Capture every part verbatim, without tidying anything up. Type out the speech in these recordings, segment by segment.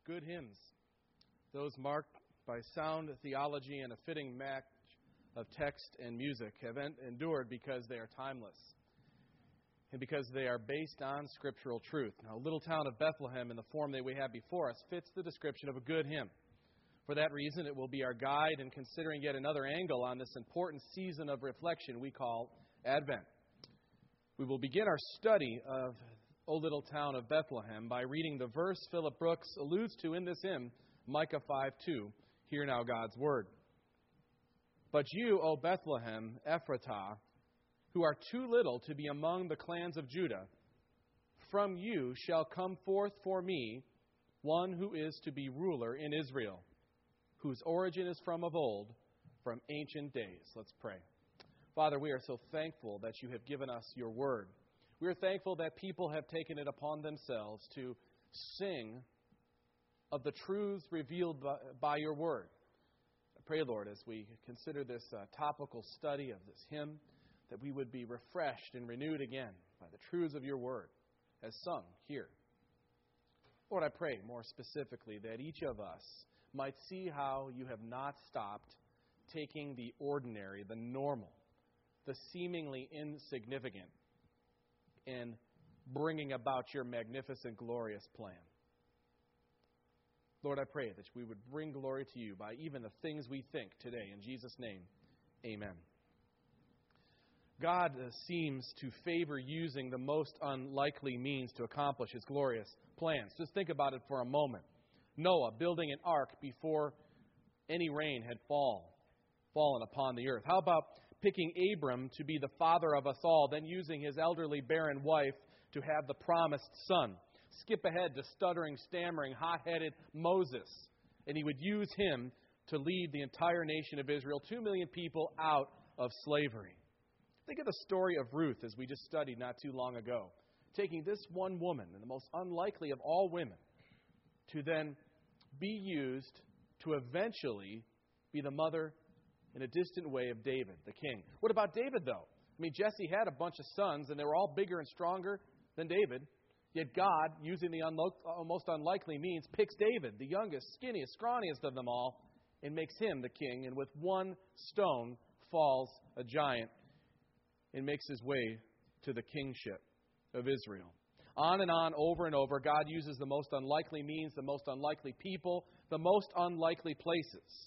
good hymns, those marked by sound theology and a fitting match of text and music, have endured because they are timeless and because they are based on scriptural truth. Now, Little Town of Bethlehem, in the form that we have before us, fits the description of a good hymn. For that reason, it will be our guide in considering yet another angle on this important season of reflection we call Advent. We will begin our study of O Little Town of Bethlehem by reading the verse Philip Brooks alludes to in this hymn, Micah five two. Hear now God's word. But you, O Bethlehem, Ephratah, who are too little to be among the clans of Judah, from you shall come forth for me one who is to be ruler in Israel, whose origin is from of old, from ancient days. Let's pray. Father, we are so thankful that you have given us your word. We are thankful that people have taken it upon themselves to sing of the truths revealed by, by your word. I pray, Lord, as we consider this uh, topical study of this hymn, that we would be refreshed and renewed again by the truths of your word as sung here. Lord, I pray more specifically that each of us might see how you have not stopped taking the ordinary, the normal, the seemingly insignificant, and bringing about your magnificent, glorious plan. Lord, I pray that we would bring glory to you by even the things we think today. In Jesus' name, amen. God uh, seems to favor using the most unlikely means to accomplish his glorious plans. Just think about it for a moment. Noah building an ark before any rain had fall, fallen upon the earth. How about picking Abram to be the father of us all, then using his elderly barren wife to have the promised son? Skip ahead to stuttering, stammering, hot-headed Moses, and he would use him to lead the entire nation of Israel, two million people out of slavery. Think of the story of Ruth, as we just studied not too long ago, taking this one woman, and the most unlikely of all women, to then be used to eventually be the mother in a distant way of David, the king. What about David, though? I mean, Jesse had a bunch of sons, and they were all bigger and stronger than David. Yet God, using the unlo- most unlikely means, picks David, the youngest, skinniest, scrawniest of them all, and makes him the king. And with one stone falls a giant and makes his way to the kingship of Israel. On and on, over and over, God uses the most unlikely means, the most unlikely people, the most unlikely places.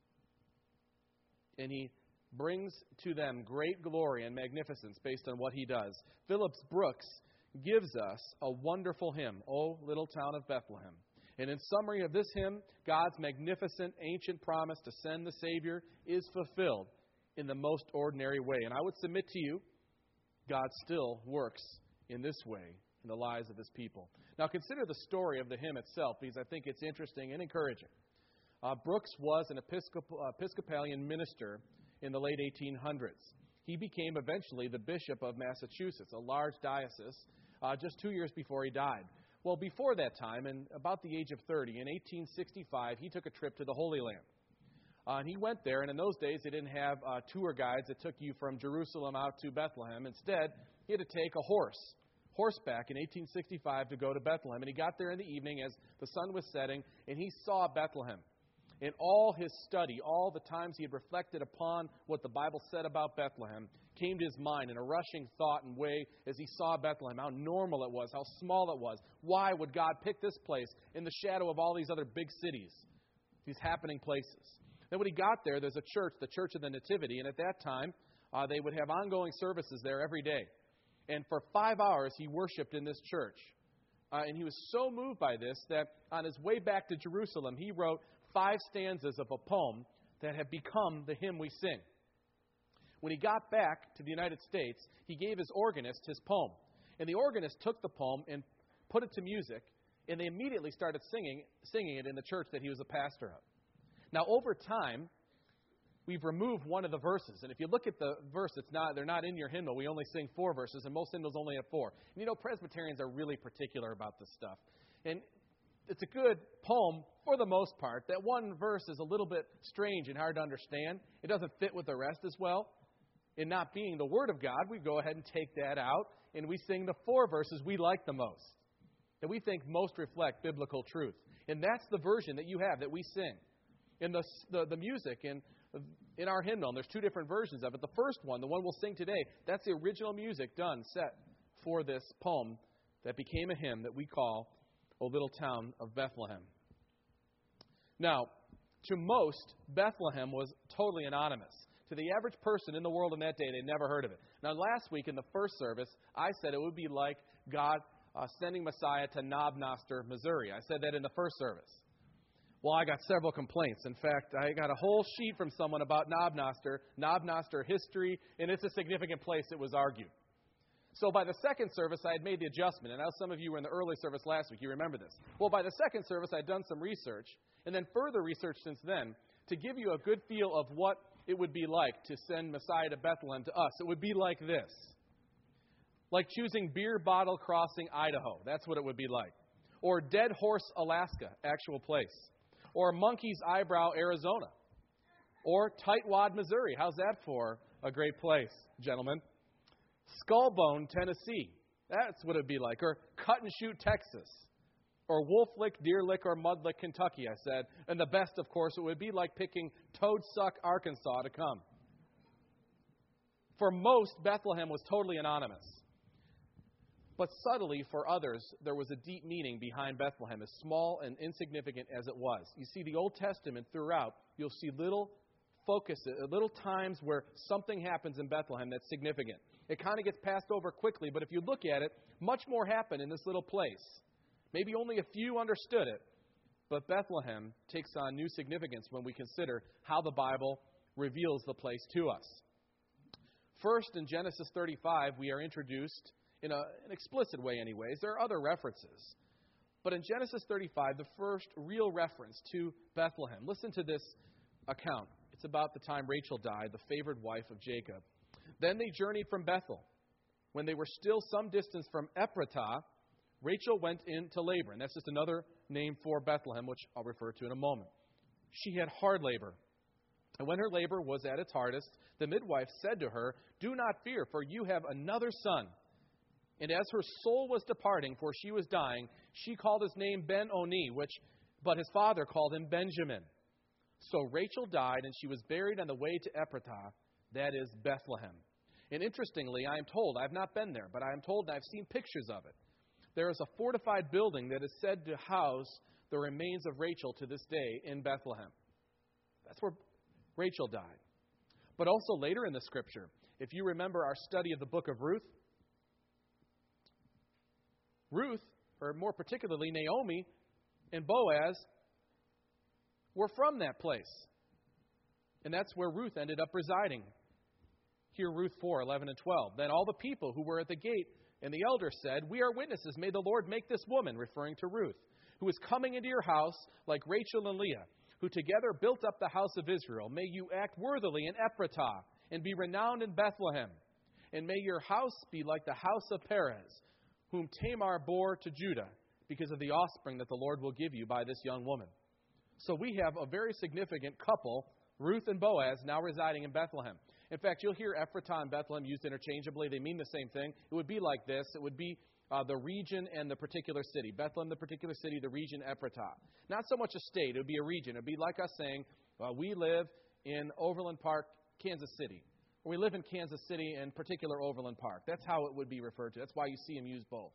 And he brings to them great glory and magnificence based on what he does. Phillips Brooks gives us a wonderful hymn, O Little Town of Bethlehem. And in summary of this hymn, God's magnificent ancient promise to send the Savior is fulfilled in the most ordinary way. And I would submit to you, God still works in this way in the lives of his people. Now consider the story of the hymn itself, because I think it's interesting and encouraging. Uh, Brooks was an Episcopal, Episcopalian minister in the late eighteen hundreds. He became eventually the Bishop of Massachusetts, a large diocese, uh, just two years before he died. Well, before that time, and about the age of thirty, in eighteen sixty-five, he took a trip to the Holy Land. Uh, and he went there, and in those days, they didn't have uh, tour guides that took you from Jerusalem out to Bethlehem. Instead, he had to take a horse, horseback in eighteen sixty-five to go to Bethlehem. And he got there in the evening as the sun was setting, and he saw Bethlehem. In all his study, all the times he had reflected upon what the Bible said about Bethlehem, came to his mind in a rushing thought and way as he saw Bethlehem, how normal it was, how small it was. Why would God pick this place in the shadow of all these other big cities, these happening places? Then when he got there, there's a church, the Church of the Nativity, and at that time, uh, they would have ongoing services there every day. And for five hours, he worshiped in this church. Uh, and he was so moved by this that on his way back to Jerusalem, he wrote five stanzas of a poem that have become the hymn we sing. When he got back to the United States, he gave his organist his poem. And the organist took the poem and put it to music, and they immediately started singing, singing it in the church that he was a pastor of. Now, over time, we've removed one of the verses. And if you look at the verse, it's not, they're not in your hymnal. We only sing four verses, and most hymnals only have four. And you know, Presbyterians are really particular about this stuff. And it's a good poem for the most part. That one verse is a little bit strange and hard to understand. It doesn't fit with the rest as well. And not being the Word of God, we go ahead and take that out, and we sing the four verses we like the most. that we think most reflect biblical truth. And that's the version that you have, that we sing. In the, the, the music, in, in our hymnal, and there's two different versions of it. The first one, the one we'll sing today, that's the original music done, set for this poem that became a hymn that we call O Little Town of Bethlehem. Now, to most, Bethlehem was totally anonymous. To the average person in the world in that day, they never heard of it. Now, last week in the first service, I said it would be like God uh, sending Messiah to Knob Noster, Missouri. I said that in the first service. Well, I got several complaints. In fact, I got a whole sheet from someone about Knob Noster, Knob Noster history, and it's a significant place, it was argued. So by the second service, I had made the adjustment. And now some of you were in the early service last week. You remember this. Well, by the second service, I'd done some research, and then further research since then, to give you a good feel of what it would be like to send Messiah to Bethlehem to us. It would be like this. Like choosing Beer Bottle Crossing, Idaho. That's what it would be like. Or Dead Horse, Alaska, actual place. Or Monkey's Eyebrow, Arizona. Or Tightwad, Missouri. How's that for a great place, gentlemen? Skullbone, Tennessee. That's what it would be like. Or Cut and Shoot, Texas. Or Wolf Lick, Deer Lick, or Mud Lick, Kentucky, I said. And the best, of course, it would be like picking Toad Suck, Arkansas to come. For most, Bethlehem was totally anonymous. But subtly, for others, there was a deep meaning behind Bethlehem, as small and insignificant as it was. You see, the Old Testament throughout, you'll see little focuses, little times where something happens in Bethlehem that's significant. It kind of gets passed over quickly, but if you look at it, much more happened in this little place. Maybe only a few understood it, but Bethlehem takes on new significance when we consider how the Bible reveals the place to us. First, in Genesis thirty-five, we are introduced, in a, an explicit way anyways. There are other references. But in Genesis thirty-five, the first real reference to Bethlehem. Listen to this account. It's about the time Rachel died, the favored wife of Jacob. Then they journeyed from Bethel. When they were still some distance from Ephratah, Rachel went into labor. And that's just another name for Bethlehem, which I'll refer to in a moment. She had hard labor. And when her labor was at its hardest, the midwife said to her, "Do not fear, for you have another son." And as her soul was departing, for she was dying, she called his name Ben-Oni, which, but his father called him Benjamin. So Rachel died, and she was buried on the way to Ephratah, that is Bethlehem. And interestingly, I am told, I have not been there, but I am told, and I've seen pictures of it. There is a fortified building that is said to house the remains of Rachel to this day in Bethlehem. That's where Rachel died. But also later in the Scripture, if you remember our study of the book of Ruth, Ruth, or more particularly Naomi and Boaz, were from that place. And that's where Ruth ended up residing. Here, Ruth four, eleven and twelve. Then all the people who were at the gate and the elders said, "We are witnesses. May the Lord make this woman," referring to Ruth, "who is coming into your house like Rachel and Leah, who together built up the house of Israel. May you act worthily in Ephratah and be renowned in Bethlehem. And may your house be like the house of Perez, whom Tamar bore to Judah, because of the offspring that the Lord will give you by this young woman." So we have a very significant couple, Ruth and Boaz, now residing in Bethlehem. In fact, you'll hear Ephratah and Bethlehem used interchangeably. They mean the same thing. It would be like this. It would be uh, the region and the particular city. Bethlehem, the particular city, the region, Ephratah. Not so much a state. It would be a region. It would be like us saying, well, we live in Overland Park, Kansas City. Or we live in Kansas City in particular Overland Park. That's how it would be referred to. That's why you see them use both.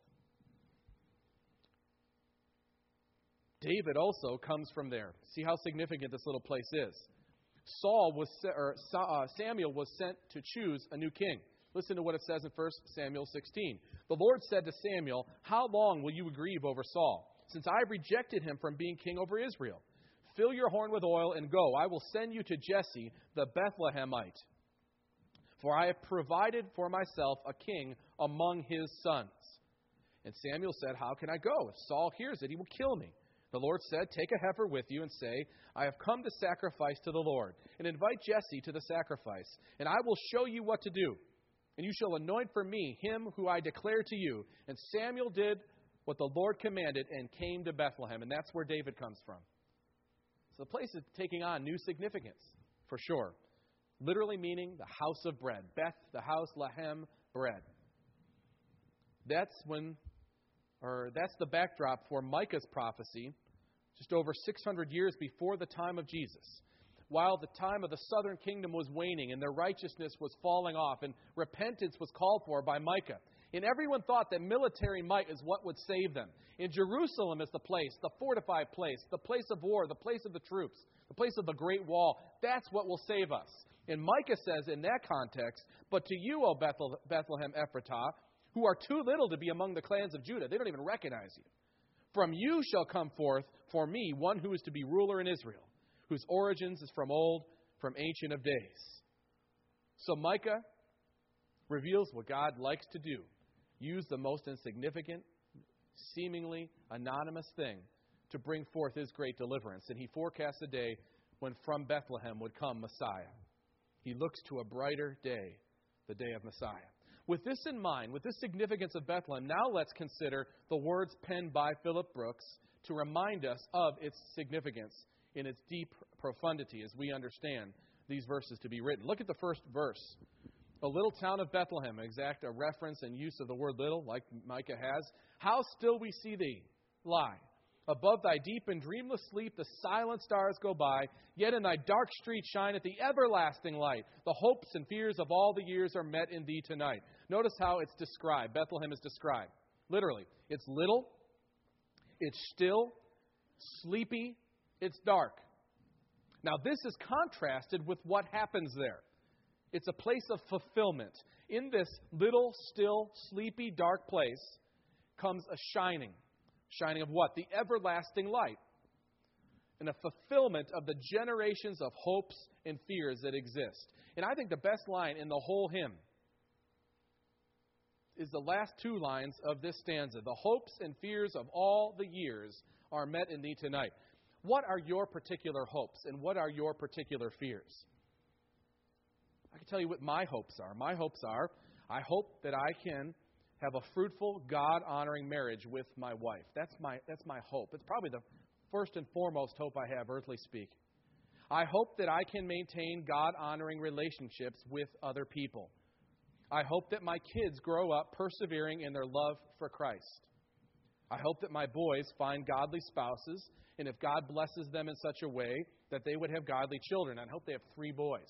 David also comes from there. See how significant this little place is. Saul was, or uh, Samuel was sent to choose a new king. Listen to what it says in First Samuel sixteen. The Lord said to Samuel, "How long will you grieve over Saul, since I have rejected him from being king over Israel? Fill your horn with oil and go. I will send you to Jesse the Bethlehemite. For I have provided for myself a king among his sons." And Samuel said, "How can I go? If Saul hears it, he will kill me." The Lord said, "Take a heifer with you and say, 'I have come to sacrifice to the Lord,' and invite Jesse to the sacrifice, and I will show you what to do. And you shall anoint for me him who I declare to you." And Samuel did what the Lord commanded and came to Bethlehem, and that's where David comes from. So the place is taking on new significance, for sure. Literally meaning the house of bread. Beth, the house, Lahem, bread. That's when or that's the backdrop for Micah's prophecy, just over six hundred years before the time of Jesus. While the time of the southern kingdom was waning and their righteousness was falling off and repentance was called for by Micah. And everyone thought that military might is what would save them. And Jerusalem is the place, the fortified place, the place of war, the place of the troops, the place of the great wall. That's what will save us. And Micah says in that context, but to you, O Bethel, Bethlehem Ephratah, who are too little to be among the clans of Judah, they don't even recognize you. From you shall come forth for me one who is to be ruler in Israel, whose origins is from old, from ancient of days. So Micah reveals what God likes to do. Use the most insignificant, seemingly anonymous thing to bring forth His great deliverance. And he forecasts a day when from Bethlehem would come Messiah. He looks to a brighter day, the day of Messiah. With this in mind, with this significance of Bethlehem, now let's consider the words penned by Philip Brooks to remind us of its significance in its deep profundity as we understand these verses to be written. Look at the first verse. A little town of Bethlehem, exact a reference and use of the word little, like Micah has. How still we see thee lie. Above thy deep and dreamless sleep, the silent stars go by. Yet in thy dark street shineth the everlasting light. The hopes and fears of all the years are met in thee tonight. Notice how it's described. Bethlehem is described. Literally, it's little, it's still, sleepy, it's dark. Now, this is contrasted with what happens there. It's a place of fulfillment. In this little, still, sleepy, dark place comes a shining. Shining of what? The everlasting light. And a fulfillment of the generations of hopes and fears that exist. And I think the best line in the whole hymn is the last two lines of this stanza. The hopes and fears of all the years are met in thee tonight. What are your particular hopes and what are your particular fears? I can tell you what my hopes are. My hopes are, I hope that I can have a fruitful, God-honoring marriage with my wife. That's my that's my hope. It's probably the first and foremost hope I have, earthly speaking. I hope that I can maintain God-honoring relationships with other people. I hope that my kids grow up persevering in their love for Christ. I hope that my boys find godly spouses, and if God blesses them in such a way that they would have godly children. I hope they have three boys.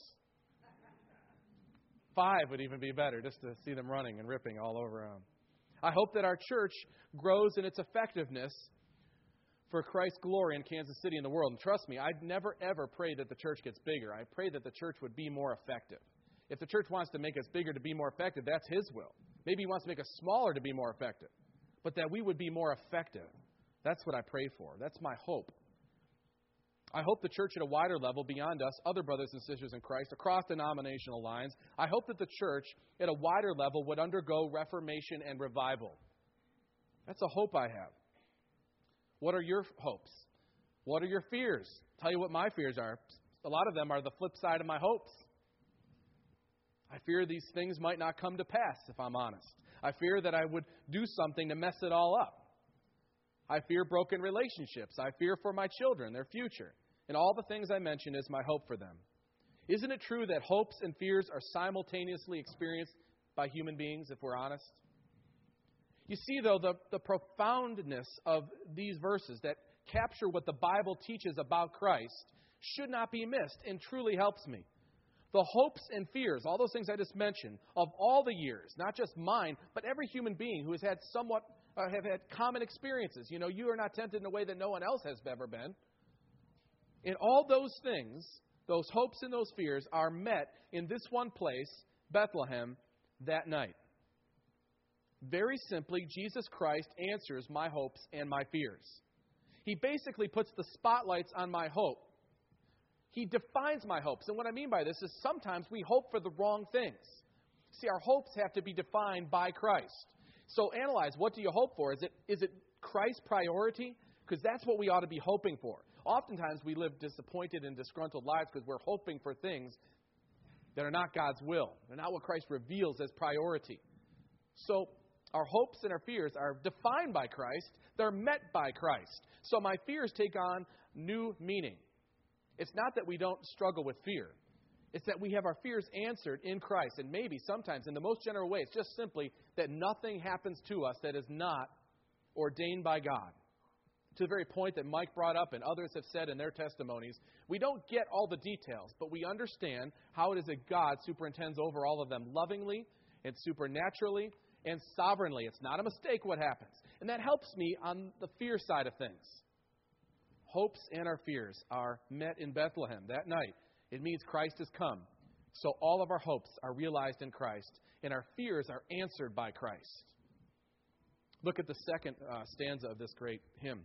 Five would even be better, just to see them running and ripping all over them. I hope that our church grows in its effectiveness for Christ's glory in Kansas City and the world. And trust me, I'd never, ever pray that the church gets bigger. I pray that the church would be more effective. If the church wants to make us bigger to be more effective, that's His will. Maybe He wants to make us smaller to be more effective. But that we would be more effective. That's what I pray for. That's my hope. I hope the church at a wider level beyond us, other brothers and sisters in Christ, across denominational lines, I hope that the church at a wider level would undergo reformation and revival. That's a hope I have. What are your hopes? What are your fears? I'll tell you what my fears are. A lot of them are the flip side of my hopes. I fear these things might not come to pass, if I'm honest. I fear that I would do something to mess it all up. I fear broken relationships. I fear for my children, their future. And all the things I mentioned is my hope for them. Isn't it true that hopes and fears are simultaneously experienced by human beings, if we're honest? You see, though, the, the profoundness of these verses that capture what the Bible teaches about Christ should not be missed and truly helps me. The hopes and fears, all those things I just mentioned, of all the years, not just mine, but every human being who has had somewhat Uh, have had common experiences. You know, you are not tempted in a way that no one else has ever been. And all those things, those hopes and those fears, are met in this one place, Bethlehem, that night. Very simply, Jesus Christ answers my hopes and my fears. He basically puts the spotlights on my hope. He defines my hopes. And what I mean by this is sometimes we hope for the wrong things. See, our hopes have to be defined by Christ. So analyze, what do you hope for? Is it is it Christ's priority? Because that's what we ought to be hoping for. Oftentimes we live disappointed and disgruntled lives because we're hoping for things that are not God's will. They're not what Christ reveals as priority. So our hopes and our fears are defined by Christ. They're met by Christ. So my fears take on new meaning. It's not that we don't struggle with fear. It's that we have our fears answered in Christ. And maybe sometimes in the most general way, it's just simply that nothing happens to us that is not ordained by God. To the very point that Mike brought up and others have said in their testimonies, we don't get all the details, but we understand how it is that God superintends over all of them lovingly and supernaturally and sovereignly. It's not a mistake what happens. And that helps me on the fear side of things. Hopes and our fears are met in Bethlehem that night. It means Christ has come. So all of our hopes are realized in Christ, and our fears are answered by Christ. Look at the second uh, stanza of this great hymn.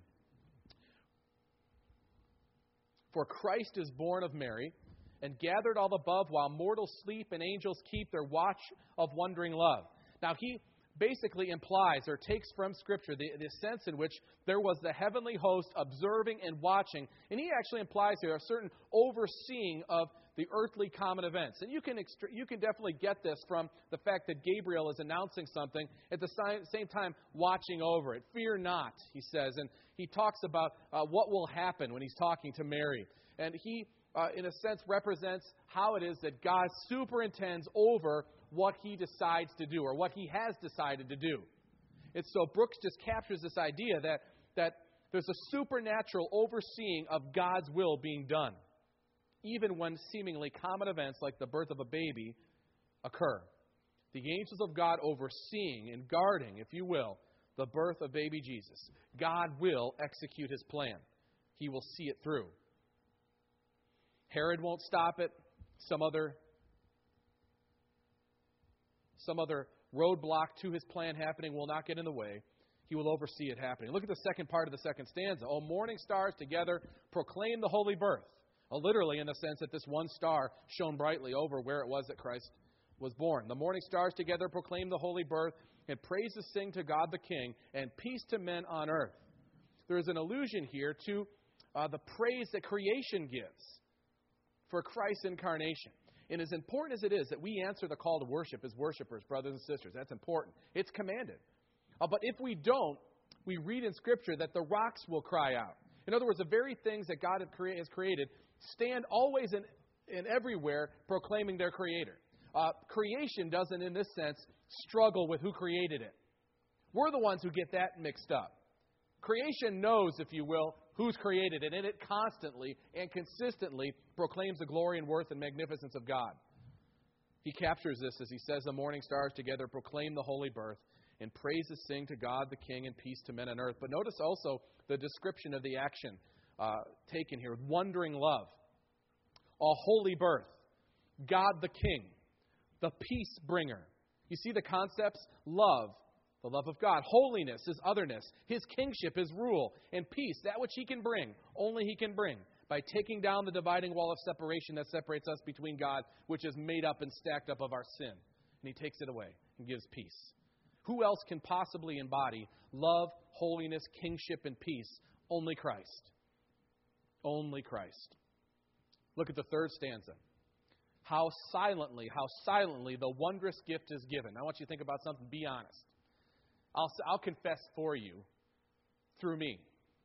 For Christ is born of Mary, and gathered all above, while mortals sleep and angels keep their watch of wondering love. Now, he basically implies or takes from Scripture the, the sense in which there was the heavenly host observing and watching. And he actually implies here a certain overseeing of the earthly common events. And you can extra- you can definitely get this from the fact that Gabriel is announcing something at the si- same time watching over it. Fear not, he says. And he talks about uh, what will happen when he's talking to Mary. And he, uh, in a sense, represents how it is that God superintends over what he decides to do or what he has decided to do. And so Brooks just captures this idea that, that there's a supernatural overseeing of God's will being done, even when seemingly common events like the birth of a baby occur. The angels of God overseeing and guarding, if you will, the birth of baby Jesus. God will execute his plan. He will see it through. Herod won't stop it. Some other Some other roadblock to his plan happening will not get in the way. He will oversee it happening. Look at the second part of the second stanza. O morning stars together proclaim the holy birth. Uh, literally in the sense that this one star shone brightly over where it was that Christ was born. The morning stars together proclaim the holy birth, and praises sing to God the King, and peace to men on earth. There is an allusion here to uh, the praise that creation gives for Christ's incarnation. And as important as it is that we answer the call to worship as worshipers, brothers and sisters, that's important. It's commanded. Uh, but if we don't, we read in Scripture that the rocks will cry out. In other words, the very things that God has created stand always and, and everywhere proclaiming their Creator. Uh, creation doesn't, in this sense, struggle with who created it. We're the ones who get that mixed up. Creation knows, if you will, who's created it, and it constantly and consistently proclaims the glory and worth and magnificence of God. He captures this as he says, the morning stars together proclaim the holy birth, and praises sing to God the King, and peace to men on earth. But notice also the description of the action uh, taken here, wondering love, a holy birth, God the King, the peace bringer. You see the concepts? Love, the love of God. Holiness, his otherness. His kingship, his rule. And peace, that which he can bring, only he can bring, by taking down the dividing wall of separation that separates us between God, which is made up and stacked up of our sin. And he takes it away and gives peace. Who else can possibly embody love, holiness, kingship, and peace? Only Christ. Only Christ. Look at the third stanza. How silently, how silently the wondrous gift is given. I want you to think about something. Be honest. I'll, I'll confess for you, through me,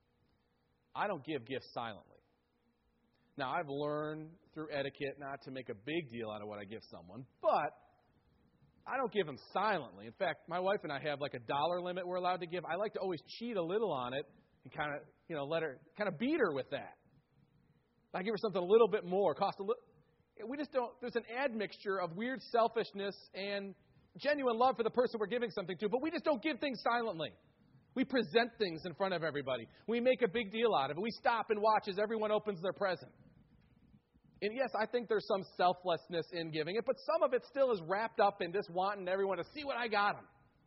I don't give gifts silently. Now, I've learned through etiquette not to make a big deal out of what I give someone, but I don't give them silently. In fact, my wife and I have like a dollar limit we're allowed to give. I like to always cheat a little on it and kind of, you know, let her, kind of beat her with that. I give her something a little bit more, cost a little. We just don't, there's an admixture of weird selfishness and genuine love for the person we're giving something to, but we just don't give things silently. We present things in front of everybody. We make a big deal out of it. We stop and watch as everyone opens their present. And yes, I think there's some selflessness in giving it, but some of it still is wrapped up in just wanting everyone to see what I got them.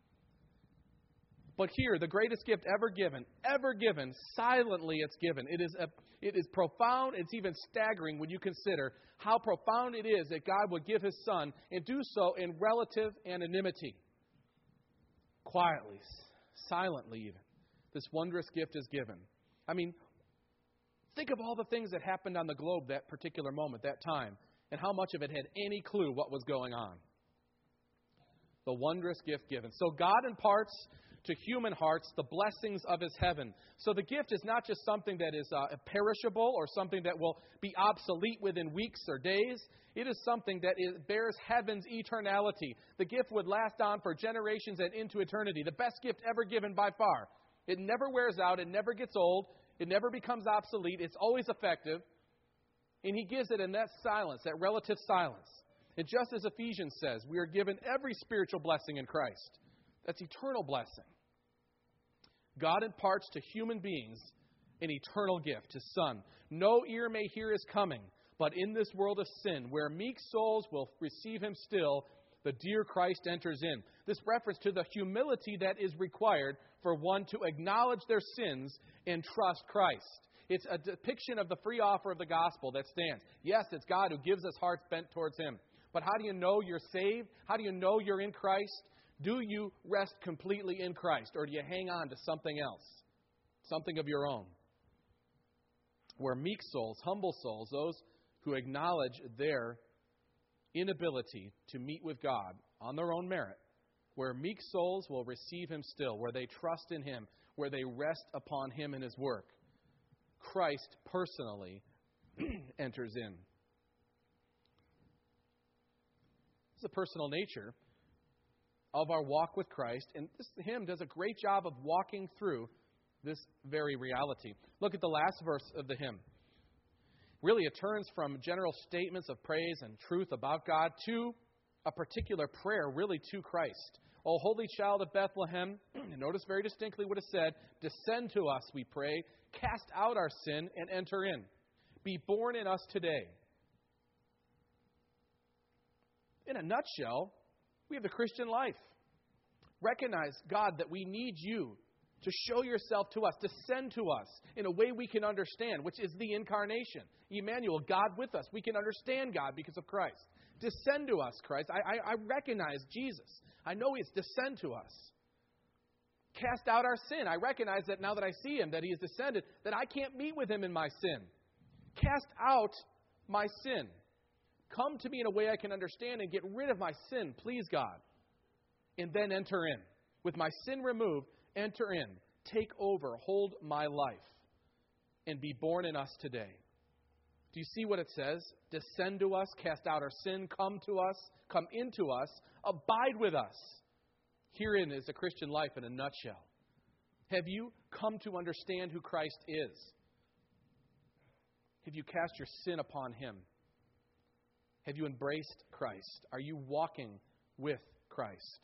But here, the greatest gift ever given, ever given, silently it's given. It is a, it is profound. It's even staggering when you consider how profound it is that God would give his Son and do so in relative anonymity. Quietly, silently even. This wondrous gift is given. I mean, think of all the things that happened on the globe that particular moment, that time, and how much of it had any clue what was going on. The wondrous gift given. So God imparts to human hearts the blessings of his heaven. So the gift is not just something that is uh, perishable or something that will be obsolete within weeks or days. It is something that is, bears heaven's eternality. The gift would last on for generations and into eternity. The best gift ever given by far. It never wears out. It never gets old. It never becomes obsolete. It's always effective. And he gives it in that silence, that relative silence. And just as Ephesians says, we are given every spiritual blessing in Christ. That's eternal blessing. God imparts to human beings an eternal gift, His Son. No ear may hear His coming, but in this world of sin, where meek souls will receive Him still, the dear Christ enters in. This reference to the humility that is required for one to acknowledge their sins and trust Christ. It's a depiction of the free offer of the gospel that stands. Yes, it's God who gives us hearts bent towards Him. But how do you know you're saved? How do you know you're in Christ? Do you rest completely in Christ, or do you hang on to something else, something of your own? Where meek souls, humble souls, those who acknowledge their inability to meet with God on their own merit, where meek souls will receive Him still, where they trust in Him, where they rest upon Him and His work, Christ personally enters in. This is the personal nature of our walk with Christ, and this hymn does a great job of walking through this very reality. Look at the last verse of the hymn. Really, it turns from general statements of praise and truth about God to a particular prayer, really to Christ. O holy child of Bethlehem, notice very distinctly what is said, descend to us, we pray, cast out our sin and enter in. Be born in us today. In a nutshell, we have the Christian life. Recognize, God, that we need you to show yourself to us, to send to us in a way we can understand, which is the incarnation. Emmanuel, God with us. We can understand God because of Christ. Descend to us, Christ. I, I, I recognize Jesus. I know He has descended to us. Cast out our sin. I recognize that now that I see Him, that He has descended, that I can't meet with Him in my sin. Cast out my sin. Come to me in a way I can understand and get rid of my sin, please, God. And then enter in. With my sin removed, enter in. Take over. Hold my life. And be born in us today. Do you see what it says? Descend to us, cast out our sin, come to us, come into us, abide with us. Herein is the Christian life in a nutshell. Have you come to understand who Christ is? Have you cast your sin upon Him? Have you embraced Christ? Are you walking with Christ?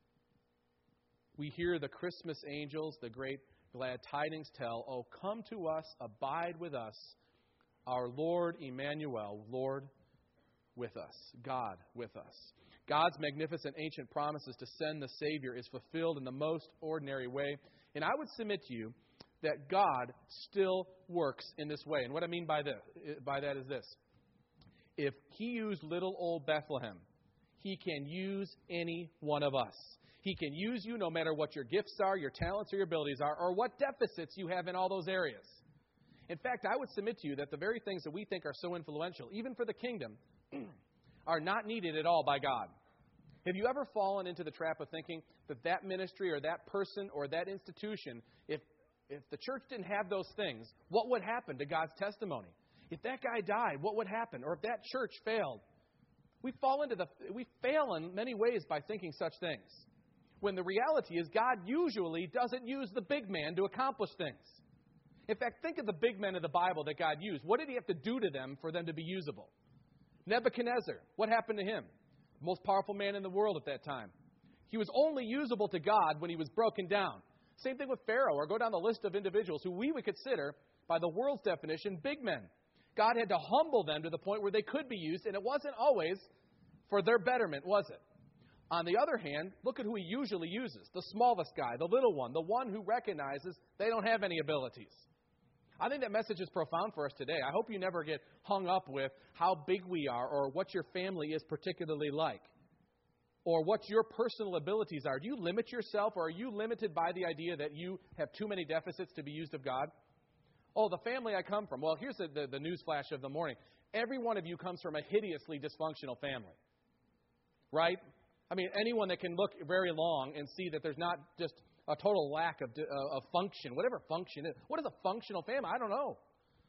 We hear the Christmas angels, the great glad tidings tell, oh, come to us, abide with us, our Lord Emmanuel, Lord with us, God with us. God's magnificent ancient promises to send the Savior is fulfilled in the most ordinary way. And I would submit to you that God still works in this way. And what I mean by this, by that is this. If He used little old Bethlehem, He can use any one of us. He can use you no matter what your gifts are, your talents, or your abilities are, or what deficits you have in all those areas. In fact, I would submit to you that the very things that we think are so influential, even for the kingdom, are not needed at all by God. Have you ever fallen into the trap of thinking that that ministry or that person or that institution, if if the church didn't have those things, what would happen to God's testimony? If that guy died, what would happen? Or if that church failed? We fall into the we fail in many ways by thinking such things. When the reality is God usually doesn't use the big man to accomplish things. In fact, think of the big men of the Bible that God used. What did He have to do to them for them to be usable? Nebuchadnezzar, what happened to him? The most powerful man in the world at that time. He was only usable to God when he was broken down. Same thing with Pharaoh, or go down the list of individuals who we would consider, by the world's definition, big men. God had to humble them to the point where they could be used, and it wasn't always for their betterment, was it? On the other hand, look at who He usually uses. The smallest guy, the little one, the one who recognizes they don't have any abilities. I think that message is profound for us today. I hope you never get hung up with how big we are or what your family is particularly like or what your personal abilities are. Do you limit yourself, or are you limited by the idea that you have too many deficits to be used of God? Oh, the family I come from. Well, here's the, the, the news flash of the morning. Every one of you comes from a hideously dysfunctional family, right? I mean, anyone that can look very long and see that there's not just a total lack of, uh, of function, whatever function is. What is a functional family? I don't know.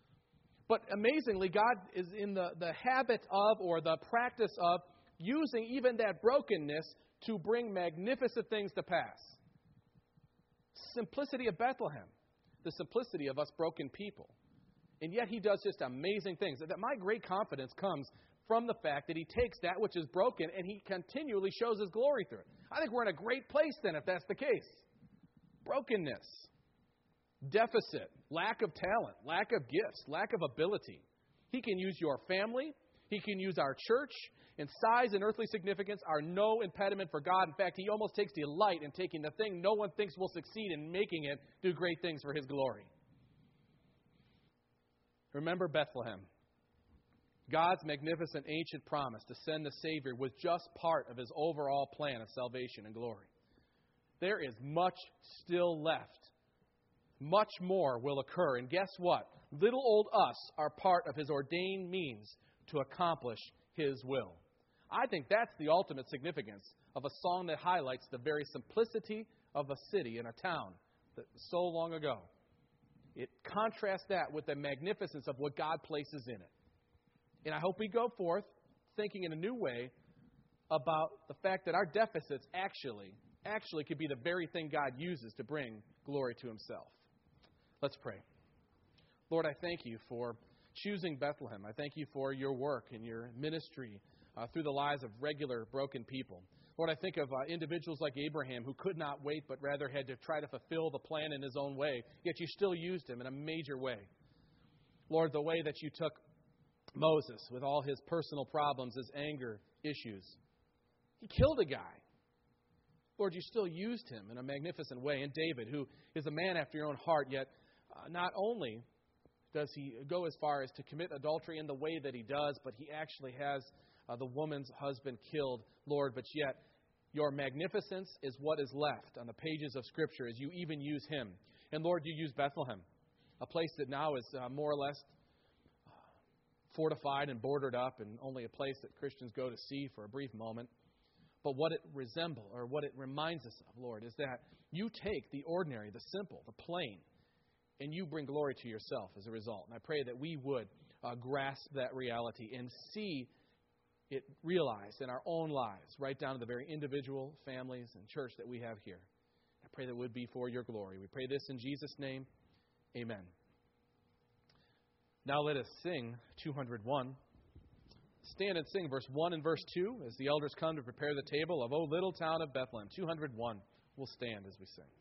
But amazingly, God is in the, the habit of, or the practice of, using even that brokenness to bring magnificent things to pass. simplicity of Bethlehem, the simplicity of us broken people. And yet he does just amazing things. That my great confidence comes from the fact that he takes that which is broken and he continually shows his glory through it. I think we're in a great place then if that's the case. Brokenness, deficit, lack of talent, lack of gifts, lack of ability. He can use your family. He can use our church. And size and earthly significance are no impediment for God. In fact, he almost takes delight in taking the thing no one thinks will succeed and making it do great things for his glory. Remember Bethlehem. God's magnificent ancient promise to send the Savior was just part of his overall plan of salvation and glory. There is much still left. Much more will occur. And guess what? Little old us are part of his ordained means to accomplish his will. I think that's the ultimate significance of a song that highlights the very simplicity of a city and a town that so long ago. It contrasts that with the magnificence of what God places in it. And I hope we go forth thinking in a new way about the fact that our deficits actually, actually could be the very thing God uses to bring glory to himself. Let's pray. Lord, I thank you for choosing Bethlehem. I thank you for your work and your ministry uh, through the lives of regular broken people. Lord, I think of uh, individuals like Abraham who could not wait but rather had to try to fulfill the plan in his own way, yet you still used him in a major way. Lord, the way that you took Moses with all his personal problems, his anger issues. He killed a guy. Lord, you still used him in a magnificent way. And David, who is a man after your own heart, yet uh, not only does he go as far as to commit adultery in the way that he does, but he actually has uh, the woman's husband killed, Lord. But yet your magnificence is what is left on the pages of Scripture as you even use him. And Lord, you use Bethlehem, a place that now is uh, more or less fortified and bordered up and only a place that Christians go to see for a brief moment. But what it resembles, or what it reminds us of, Lord, is that you take the ordinary, the simple, the plain, and you bring glory to yourself as a result. And I pray that we would uh, grasp that reality and see it realized in our own lives, right down to the very individual families and church that we have here. I pray that it would be for your glory. We pray this in Jesus' name. Amen. Now let us sing two hundred one. Stand and sing verse one and verse two as the elders come to prepare the table of O Little Town of Bethlehem. two hundred one. We'll stand as we sing.